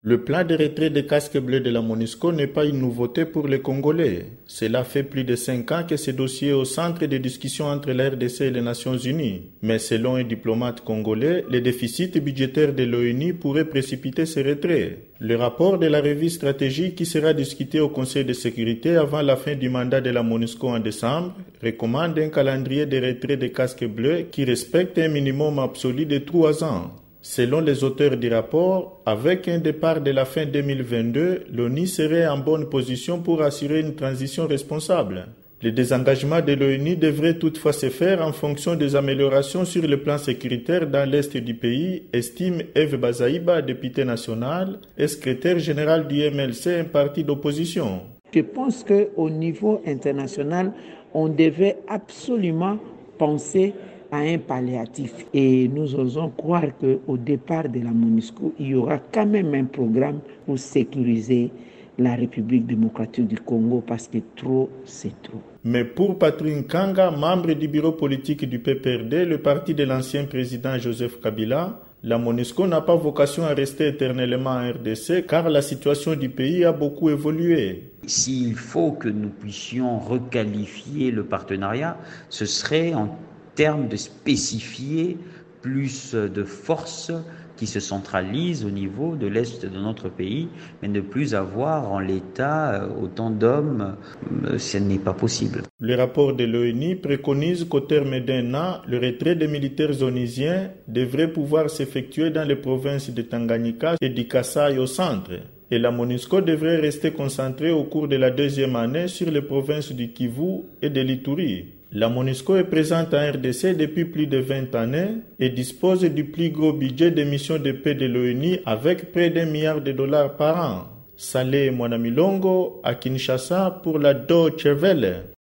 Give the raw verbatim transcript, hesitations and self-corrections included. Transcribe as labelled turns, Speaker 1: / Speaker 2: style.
Speaker 1: Le plan de retrait des casques bleus de la MONUSCO n'est pas une nouveauté pour les Congolais. Cela fait plus de cinq ans que ce dossier est au centre des discussions entre la R D C et les Nations Unies. Mais selon un diplomate congolais, les déficits budgétaires de l'ONU pourraient précipiter ce retrait. Le rapport de la revue stratégique qui sera discuté au Conseil de sécurité avant la fin du mandat de la MONUSCO en décembre recommande un calendrier de retrait des casques bleus qui respecte un minimum absolu de trois ans. Selon les auteurs du rapport, avec un départ de la fin deux mille vingt-deux, l'ONU serait en bonne position pour assurer une transition responsable. Le désengagement de l'ONU devrait toutefois se faire en fonction des améliorations sur le plan sécuritaire dans l'est du pays, estime Eve Bazaïba, députée nationale et secrétaire général du M L C, un parti d'opposition.
Speaker 2: Je pense qu'au niveau international, on devait absolument penser à un palliatif. Et nous osons croire qu'au départ de la MONUSCO, il y aura quand même un programme pour sécuriser la République démocratique du Congo parce que trop, c'est trop.
Speaker 1: Mais pour Patrick Kanga, membre du bureau politique du P P R D, le parti de l'ancien président Joseph Kabila, la MONUSCO n'a pas vocation à rester éternellement en R D C car la situation du pays a beaucoup évolué.
Speaker 3: S'il faut que nous puissions requalifier le partenariat, ce serait en termes de spécifier plus de forces qui se centralisent au niveau de l'Est de notre pays, mais ne plus avoir en l'état autant d'hommes, ce n'est pas possible.
Speaker 1: Le rapport de l'ONU préconise qu'au terme d'un an, le retrait des militaires onusiens devrait pouvoir s'effectuer dans les provinces de Tanganyika et du Kasaï au centre. Et la MONUSCO devrait rester concentrée au cours de la deuxième année sur les provinces du Kivu et de l'Ituri. La MONUSCO est présente en R D C depuis plus de vingt années et dispose du plus gros budget des missions de paix de l'ONU avec près d'un milliard de dollars par an. Saleh Mwanamilongo à Kinshasa pour la Deutsche Welle.